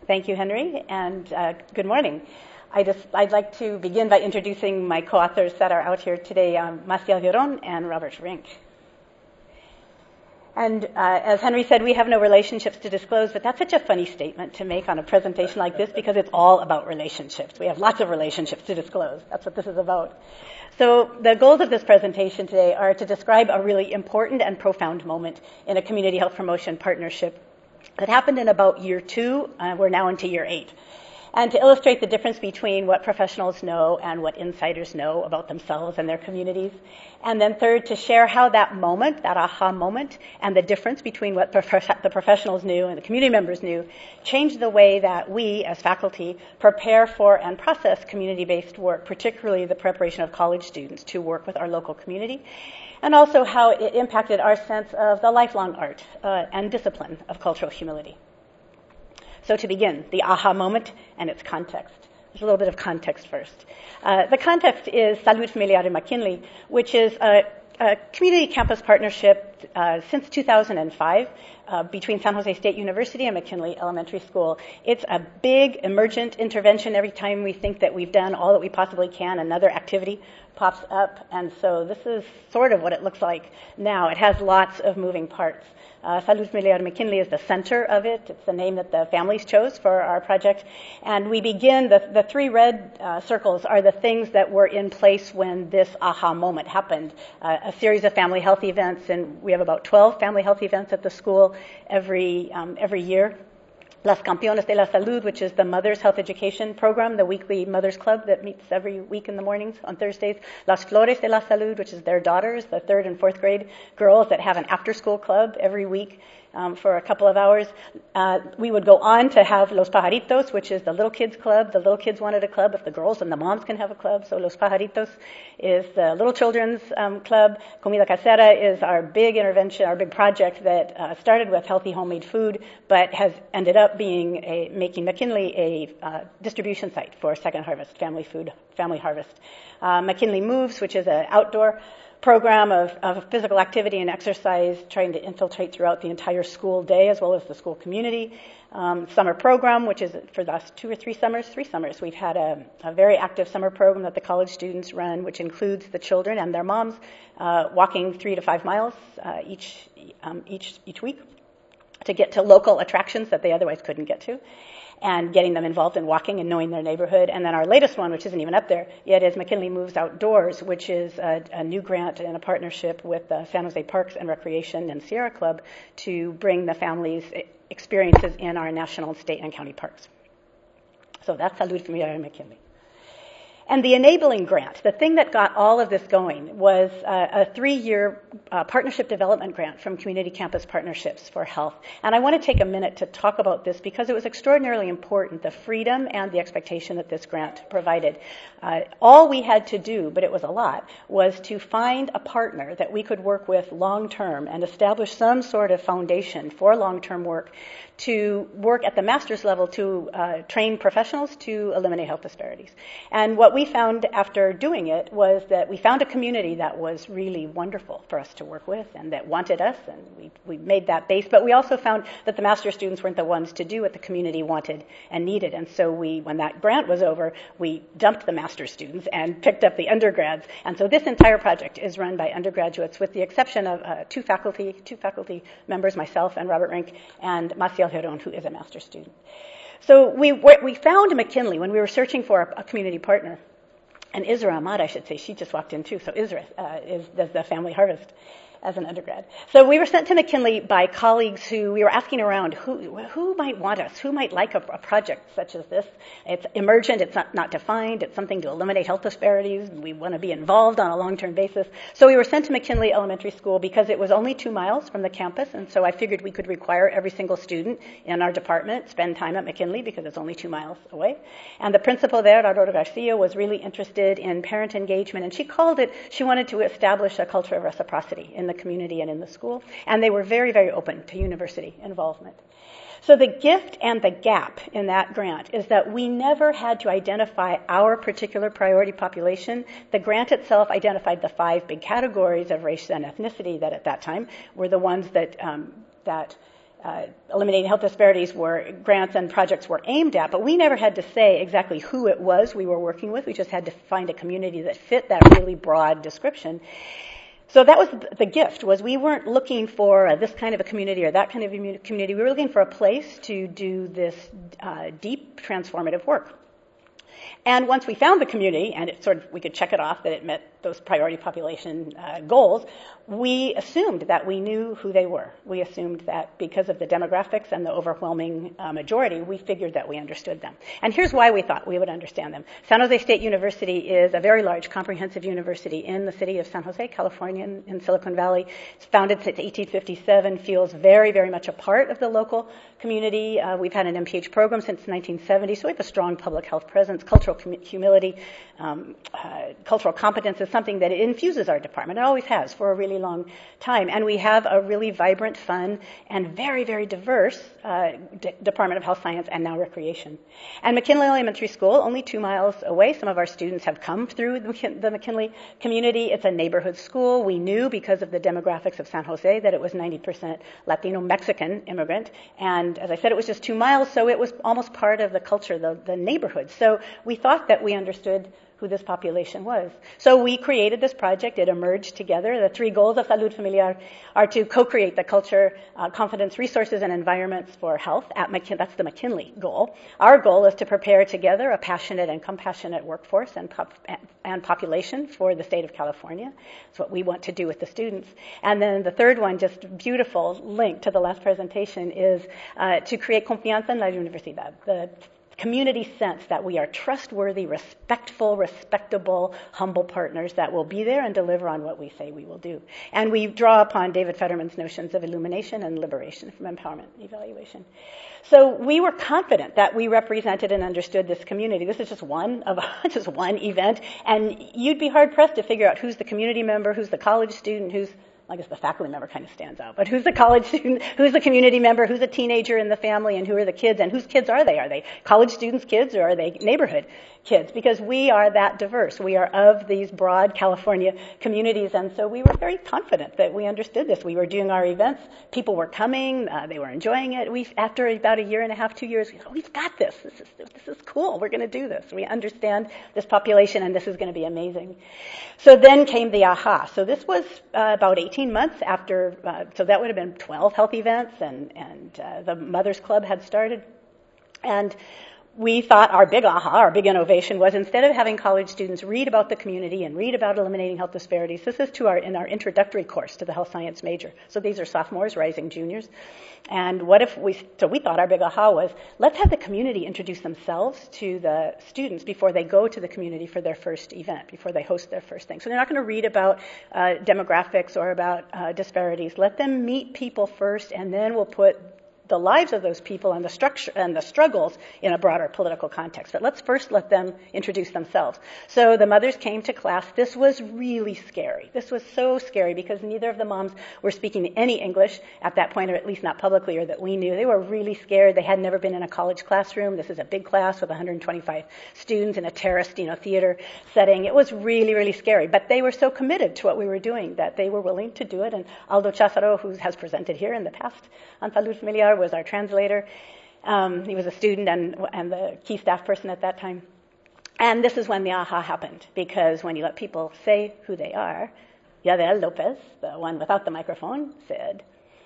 Thank you, Henry, and good morning. I'd like to begin by introducing my co-authors that are out here today, Maciel Llorón and Robert Rink. And as Henry said, we have no relationships to disclose, but that's such a funny statement to make on a presentation like this because it's all about relationships. We have lots of relationships to disclose. That's what this is about. So the goals of this presentation today are to describe a really important and profound moment in a community health promotion partnership that happened in about year 2. We're now into year 8. And to illustrate the difference between what professionals know and what insiders know about themselves and their communities. And then third, to share how that moment, that aha moment, and the difference between what the professionals knew and the community members knew, changed the way that we, as faculty, prepare for and process community-based work, particularly the preparation of college students to work with our local community, and also how it impacted our sense of the lifelong art and discipline of cultural humility. So to begin, the aha moment and its context. There's a little bit of context first. The context is Salud Familiar in McKinley, which is a community campus partnership since 2005 between San Jose State University and McKinley Elementary School. It's a big emergent intervention. Every time we think that we've done all that we possibly can, another activity pops up. And so this is sort of what it looks like now. It has lots of moving parts. Salud Familiar McKinley is the center of it. It's the name that the families chose for our project. And we begin, the 3 red circles are the things that were in place when this aha moment happened. A series of family health events, and we have about 12 family health events at the school every year. Las Campeonas de la Salud, which is the Mother's Health Education Program, the weekly Mother's Club that meets every week in the mornings on Thursdays. Las Flores de la Salud, which is their daughters, the 3rd and 4th grade girls that have an after-school club every week for a couple of hours. We would go on to have Los Pajaritos, which is the little kids club. The little kids wanted a club if the girls and the moms can have a club. So Los Pajaritos is the little children's club. Comida Casera is our big intervention, our big project that started with healthy homemade food, but has ended up making McKinley a distribution site for Second Harvest, family harvest. McKinley Moves, which is an outdoor program of physical activity and exercise, trying to infiltrate throughout the entire school day as well as the school community. Summer program, which is for the last 3 summers, we've had a very active summer program that the college students run, which includes the children and their moms walking 3 to 5 miles each week to get to local attractions that they otherwise couldn't get to, and getting them involved in walking and knowing their neighborhood. And then our latest one, which isn't even up there yet, is McKinley Moves Outdoors, which is a new grant and a partnership with San Jose Parks and Recreation and Sierra Club to bring the families experiences in our national, state, and county parks. So that's Salud Familiar in McKinley. And the enabling grant, the thing that got all of this going, was a 3-year partnership development grant from Community Campus Partnerships for Health. And I want to take a minute to talk about this because it was extraordinarily important, the freedom and the expectation that this grant provided. All we had to do, but it was a lot, was to find a partner that we could work with long-term and establish some sort of foundation for long-term work to work at the master's level to train professionals to eliminate health disparities. And what we found after doing it was that we found a community that was really wonderful for us to work with and that wanted us, and we made that base. But we also found that the master's students weren't the ones to do what the community wanted and needed. And so when that grant was over, we dumped the master's students and picked up the undergrads. And so this entire project is run by undergraduates with the exception of 2 faculty members, myself and Robert Rink, and Maciel Llorón, who is a master's student. So we found McKinley when we were searching for a community partner. And Isra Ahmad, I should say, she just walked in too. So Isra does the family harvest as an undergrad. So we were sent to McKinley by colleagues who we were asking around who might want us, who might like a project such as this. It's emergent, it's not defined, it's something to eliminate health disparities. We want to be involved on a long-term basis. So we were sent to McKinley Elementary School because it was only 2 miles from the campus, and so I figured we could require every single student in our department spend time at McKinley because it's only 2 miles away. And the principal there, Aurora Garcia, was really interested in parent engagement, and she wanted to establish a culture of reciprocity in the community and in the school, and they were very, very open to university involvement. So the gift and the gap in that grant is that we never had to identify our particular priority population. The grant itself identified the 5 big categories of race and ethnicity that at that time were the ones that eliminating health disparities were grants and projects were aimed at, but we never had to say exactly who it was we were working with. We just had to find a community that fit that really broad description. So that was the gift, was we weren't looking for this kind of a community or that kind of a community. We were looking for a place to do this deep transformative work. And once we found the community, and we could check it off that it met those priority population goals, we assumed that we knew who they were. We assumed that because of the demographics and the overwhelming majority, we figured that we understood them. And here's why we thought we would understand them. San Jose State University is a very large, comprehensive university in the city of San Jose, California, in Silicon Valley. It's founded since 1857, feels very, very much a part of the local community. We've had an MPH program since 1970, so we have a strong public health presence. Cultural humility, cultural competence is something that infuses our department. It always has for a really long time. And we have a really vibrant, fun, and very, very diverse Department of Health Science and now Recreation. And McKinley Elementary School, only 2 miles away. Some of our students have come through the McKinley community. It's a neighborhood school. We knew because of the demographics of San Jose that it was 90% Latino Mexican immigrant. And as I said, it was just 2 miles, so it was almost part of the culture, the neighborhood. So we thought that we understood who this population was. So we created this project. It emerged together. The 3 goals of Salud Familiar are to co-create the culture, confidence, resources, and environments for health. That's the McKinley goal. Our goal is to prepare together a passionate and compassionate workforce and population for the state of California. That's what we want to do with the students. And then the third one, just beautiful link to the last presentation, is to create confianza en la universidad, the community sense that we are trustworthy, respectful, respectable, humble partners that will be there and deliver on what we say we will do. And we draw upon David Fetterman's notions of illumination and liberation from empowerment evaluation. So we were confident that we represented and understood this community. This is just one event, and you'd be hard-pressed to figure out who's the community member, who's the college student, I guess the faculty member kind of stands out, but who's the college student, who's the community member, who's a teenager in the family, and who are the kids, and whose kids are they? Are they college students' kids, or are they neighborhood kids? Because we are that diverse. We are of these broad California communities, and so we were very confident that we understood this. We were doing our events. People were coming. They were enjoying it. After about a year and a half, 2 years, we thought, we've got this. This is cool. We're going to do this. We understand this population, and this is going to be amazing. So then came the aha. So this was about 18 months after, so that would have been 12 health events, and the Mothers Club had started. And we thought our big aha, our big innovation was, instead of having college students read about the community and read about eliminating health disparities, this is in our introductory course to the health science major. So these are sophomores, rising juniors. And we thought our big aha was, let's have the community introduce themselves to the students before they go to the community for their first event, before they host their first thing. So they're not going to read about demographics or about disparities. Let them meet people first, and then we'll put the lives of those people and the structure and the struggles in a broader political context. But let's first let them introduce themselves. So the mothers came to class. This was really scary. This was so scary because neither of the moms were speaking any English at that point, or at least not publicly, or that we knew. They were really scared. They had never been in a college classroom. This is a big class with 125 students in a terraced, theater setting. It was really, really scary. But they were so committed to what we were doing that they were willing to do it. And Aldo Cházaro, who has presented here in the past on Salud Familiar, was our translator. He was a student and the key staff person at that time. And this is when the aha happened, because when you let people say who they are, Yadel Lopez, the one without the microphone, said,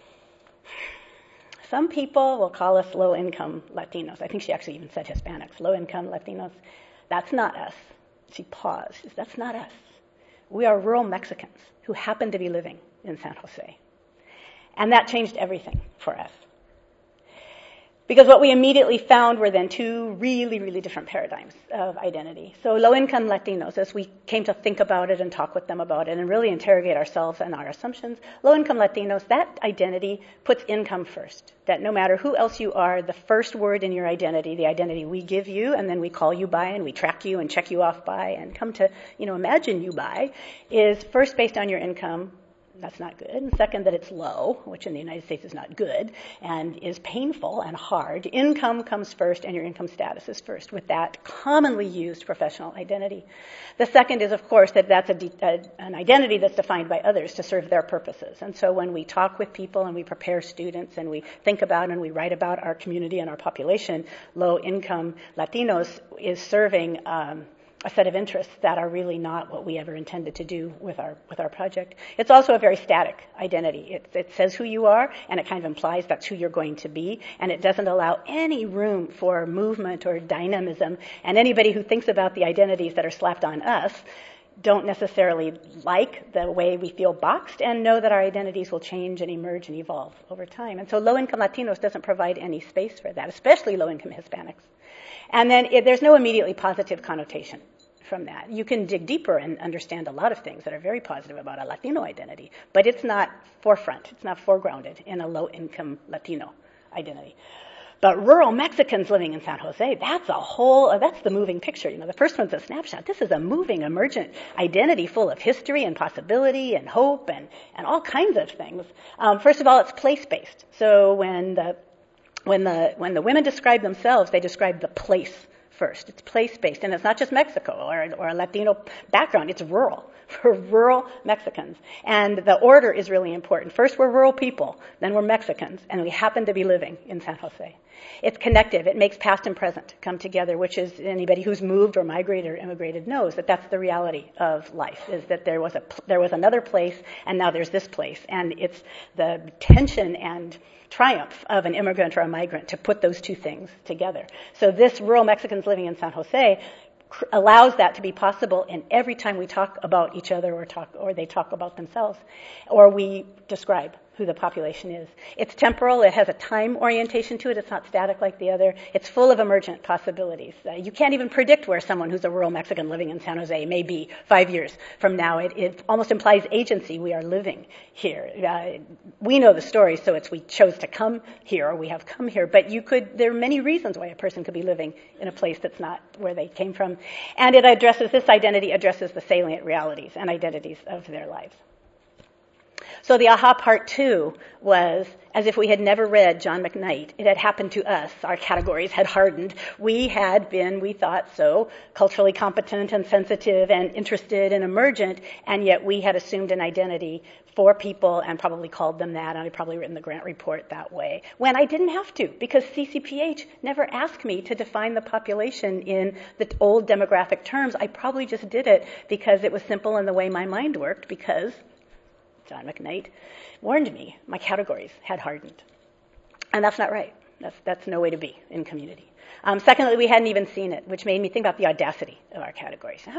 some people will call us low-income Latinos. I think she actually even said Hispanics, low-income Latinos. That's not us. She paused. That's not us. We are rural Mexicans who happen to be living in San Jose. And that changed everything for us. Because what we immediately found were then 2 really, really different paradigms of identity. So low-income Latinos, as we came to think about it and talk with them about it and really interrogate ourselves and our assumptions, low-income Latinos, that identity puts income first. That no matter who else you are, the first word in your identity, the identity we give you and then we call you by and we track you and check you off by and come to, imagine you by, is first based on your income, That's not good. And second, that it's low, which in the United States is not good, and is painful and hard. Income comes first, and your income status is first, with that commonly used professional identity. The second is, of course, that that's an identity that's defined by others to serve their purposes. And so when we talk with people and we prepare students and we think about and we write about our community and our population, low-income Latinos is serving a set of interests that are really not what we ever intended to do with our project. It's also a very static identity. It says who you are, and it kind of implies that's who you're going to be, and it doesn't allow any room for movement or dynamism. And anybody who thinks about the identities that are slapped on us don't necessarily like the way we feel boxed and know that our identities will change and emerge and evolve over time. And so low-income Latinos doesn't provide any space for that, especially low-income Hispanics. And then there's no immediately positive connotation from that. You can dig deeper and understand a lot of things that are very positive about a Latino identity, but it's not forefront, it's not foregrounded in a low-income Latino identity. But rural Mexicans living in San Jose, that's the moving picture. The first one's a snapshot. This is a moving, emergent identity full of history and possibility and hope and all kinds of things. First of all, it's place-based. So when the women describe themselves, they describe the place first. It's place-based, and it's not just Mexico or a Latino background. It's rural. We're rural Mexicans. And the order is really important. First, we're rural people. Then we're Mexicans, and we happen to be living in San Jose. It's connective. It makes past and present come together, which is anybody who's moved or migrated or immigrated knows that that's the reality of life, is that there was another place, and now there's this place. And it's the tension and triumph of an immigrant or a migrant to put those two things together. So this rural Mexicans living in San Jose allows that to be possible, and every time we talk about each other or they talk about themselves, or we describe who the population is. It's temporal. It has a time orientation to it. It's not static like the other. It's full of emergent possibilities. You can't even predict where someone who's a rural Mexican living in San Jose may be 5 years from now. It almost implies agency. We are living here. We know the story, so it's we chose to come here or we have come here. But there are many reasons why a person could be living in a place that's not where they came from. And this identity addresses the salient realities and identities of their lives. So the aha part 2 was as if we had never read John McKnight. It had happened to us. Our categories had hardened. We had been, we thought so, culturally competent and sensitive and interested and emergent, and yet we had assumed an identity for people and probably called them that, and I'd probably written the grant report that way, when I didn't have to, because CCPH never asked me to define the population in the old demographic terms. I probably just did it because it was simple in the way my mind worked, because John McKnight warned me my categories had hardened. And that's not right. That's no way to be in community. Secondly, we hadn't even seen it, which made me think about the audacity of our categories. How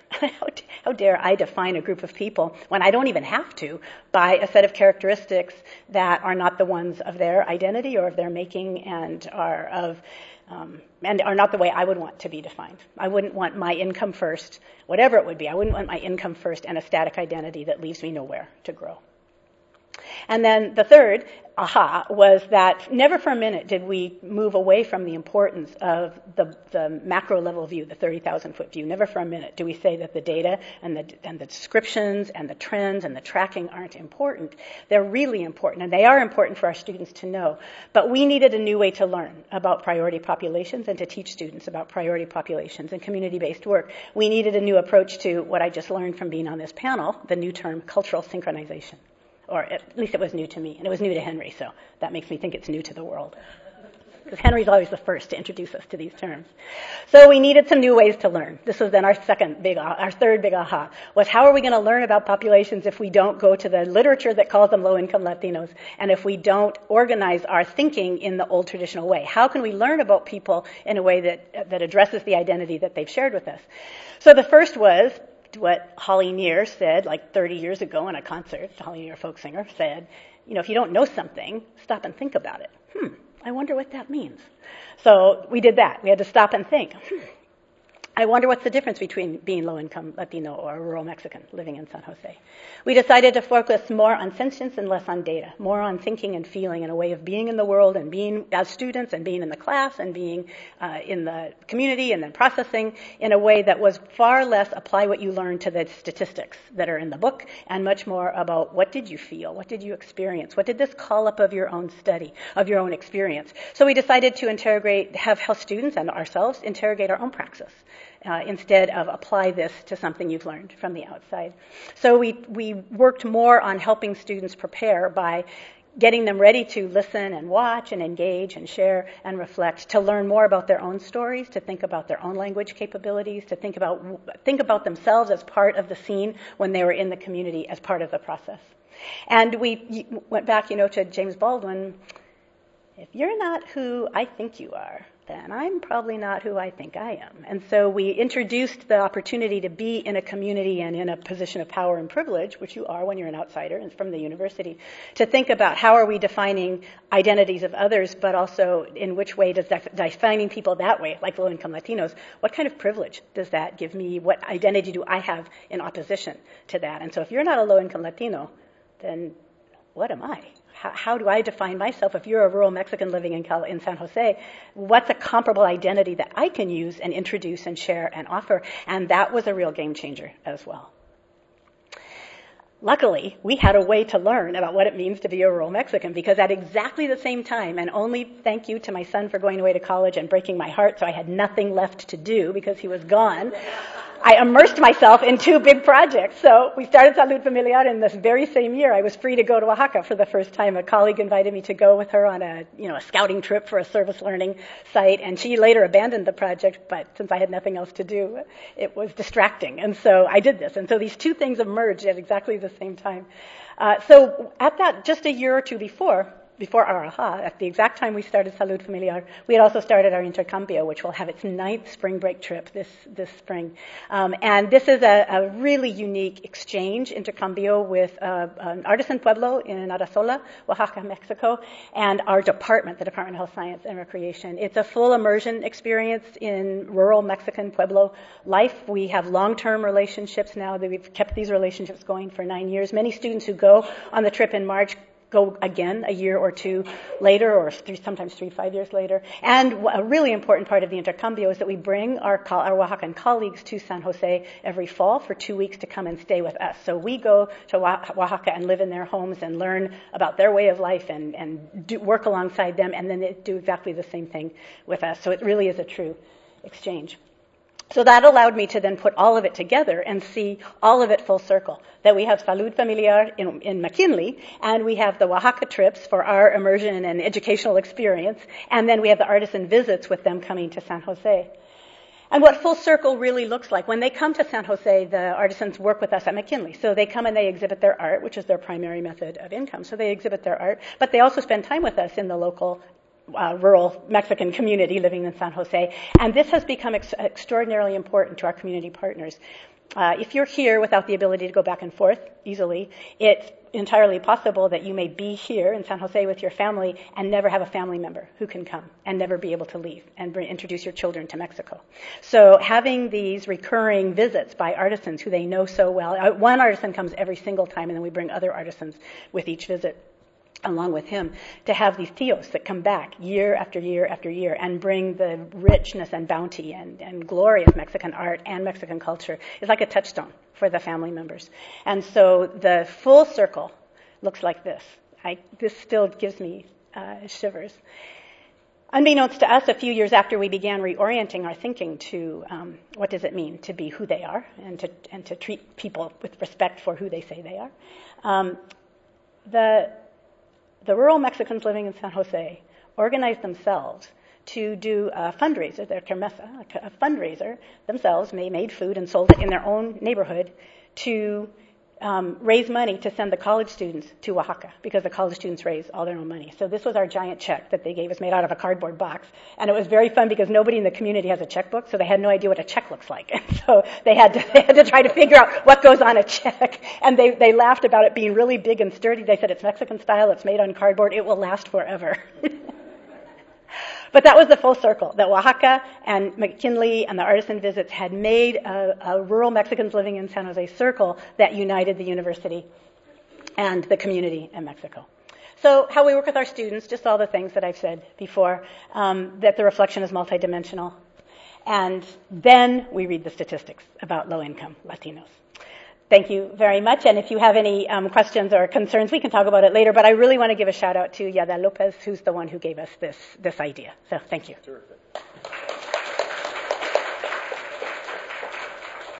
dare I define a group of people when I don't even have to by a set of characteristics that are not the ones of their identity or of their making and are not the way I would want to be defined. I wouldn't want my income first, whatever it would be. I wouldn't want my income first and a static identity that leaves me nowhere to grow. And then the third aha was that never for a minute did we move away from the importance of the macro level view, the 30,000-foot view. Never for a minute do we say that the data and the descriptions and the trends and the tracking aren't important. They're really important, and they are important for our students to know. But we needed a new way to learn about priority populations and to teach students about priority populations and community-based work. We needed a new approach to what I just learned from being on this panel, the new term cultural synchronization. Or at least it was new to me, and it was new to Henry, so that makes me think it's new to the world. Because Henry's always the first to introduce us to these terms. So we needed some new ways to learn. This was then our third big aha, was how are we going to learn about populations if we don't go to the literature that calls them low-income Latinos, and if we don't organize our thinking in the old traditional way? How can we learn about people in a way that addresses the identity that they've shared with us? So the first was what Holly Near said like 30 years ago in a concert. Holly Near, folk singer, said, if you don't know something, stop and think about it. I wonder what that means. So we did that. We had to stop and think. I wonder what's the difference between being low-income Latino or a rural Mexican living in San Jose. We decided to focus more on sentience and less on data, more on thinking and feeling and a way of being in the world and being as students and being in the class and being in the community and then processing in a way that was far less apply what you learned to the statistics that are in the book and much more about what did you feel, what did you experience, what did this call up of your own study, of your own experience. So we decided to have students and ourselves interrogate our own praxis. Instead of apply this to something you've learned from the outside. So we worked more on helping students prepare by getting them ready to listen and watch and engage and share and reflect, to learn more about their own stories, to think about their own language capabilities, to think about themselves as part of the scene when they were in the community as part of the process. And we went back, to James Baldwin. If you're not who I think you are, then I'm probably not who I think I am. And so we introduced the opportunity to be in a community and in a position of power and privilege, which you are when you're an outsider and from the university, to think about how are we defining identities of others, but also in which way does defining people that way, like low-income Latinos, what kind of privilege does that give me? What identity do I have in opposition to that? And so if you're not a low-income Latino, then what am I? How do I define myself? If you're a rural Mexican living in San Jose, what's a comparable identity that I can use and introduce and share and offer? And that was a real game changer as well. Luckily, we had a way to learn about what it means to be a rural Mexican, because at exactly the same time, and only thank you to my son for going away to college and breaking my heart so I had nothing left to do because he was gone, I immersed myself in two big projects. So we started Salud Familiar in this very same year. I was free to go to Oaxaca for the first time. A colleague invited me to go with her on a scouting trip for a service learning site, and she later abandoned the project, but since I had nothing else to do, it was distracting. And so I did this. And so these two things emerged at exactly the same time. So at that, just a year or two before our AHA, at the exact time we started Salud Familiar, we had also started our Intercambio, which will have its 9th spring break trip this spring. And this is a really unique exchange, Intercambio, with an artisan pueblo in Arazola, Oaxaca, Mexico, and our department, the Department of Health Science and Recreation. It's a full immersion experience in rural Mexican pueblo life. We have long-term relationships now. We've kept these relationships going for 9 years. Many students who go on the trip in March go again a year or two later, or sometimes 3 to 5 years later. And a really important part of the Intercambio is that we bring our Oaxacan colleagues to San Jose every fall for 2 weeks to come and stay with us. So we go to Oaxaca and live in their homes and learn about their way of life and work alongside them, and then they do exactly the same thing with us. So it really is a true exchange. So that allowed me to then put all of it together and see all of it full circle. That we have Salud Familiar in McKinley, and we have the Oaxaca trips for our immersion and educational experience, and then we have the artisan visits with them coming to San Jose. And what full circle really looks like. When they come to San Jose, the artisans work with us at McKinley. So they come and they exhibit their art, which is their primary method of income. So they exhibit their art, but they also spend time with us in the local rural Mexican community living in San Jose. And this has become extraordinarily important to our community partners. If you're here without the ability to go back and forth easily, it's entirely possible that you may be here in San Jose with your family and never have a family member who can come and never be able to leave and introduce your children to Mexico. So having these recurring visits by artisans who they know so well, one artisan comes every single time, and then we bring other artisans with each visit along with him, to have these tios that come back year after year after year and bring the richness and bounty and glory of Mexican art and Mexican culture is like a touchstone for the family members. And so the full circle looks like this. This still gives me shivers. Unbeknownst to us, a few years after we began reorienting our thinking to what does it mean to be who they are and to treat people with respect for who they say they are, the rural Mexicans living in San Jose organized themselves to do a fundraiser, their kermesa, a fundraiser themselves. They made food and sold it in their own neighborhood to raise money to send the college students to Oaxaca, because the college students raise all their own money. So this was our giant check that they gave us, made out of a cardboard box. And it was very fun because nobody in the community has a checkbook, so they had no idea what a check looks like. And so they had to try to figure out what goes on a check. And they laughed about it being really big and sturdy. They said it's Mexican style, it's made on cardboard, it will last forever. But that was the full circle, that Oaxaca and McKinley and the artisan visits had made a rural Mexicans living in San Jose circle that united the university and the community in Mexico. So how we work with our students, just all the things that I've said before, that the reflection is multidimensional. And then we read the statistics about low-income Latinos. Thank you very much. And if you have any questions or concerns, we can talk about it later. But I really want to give a shout out to Yada Lopez, who's the one who gave us this idea. So thank you. Terrific.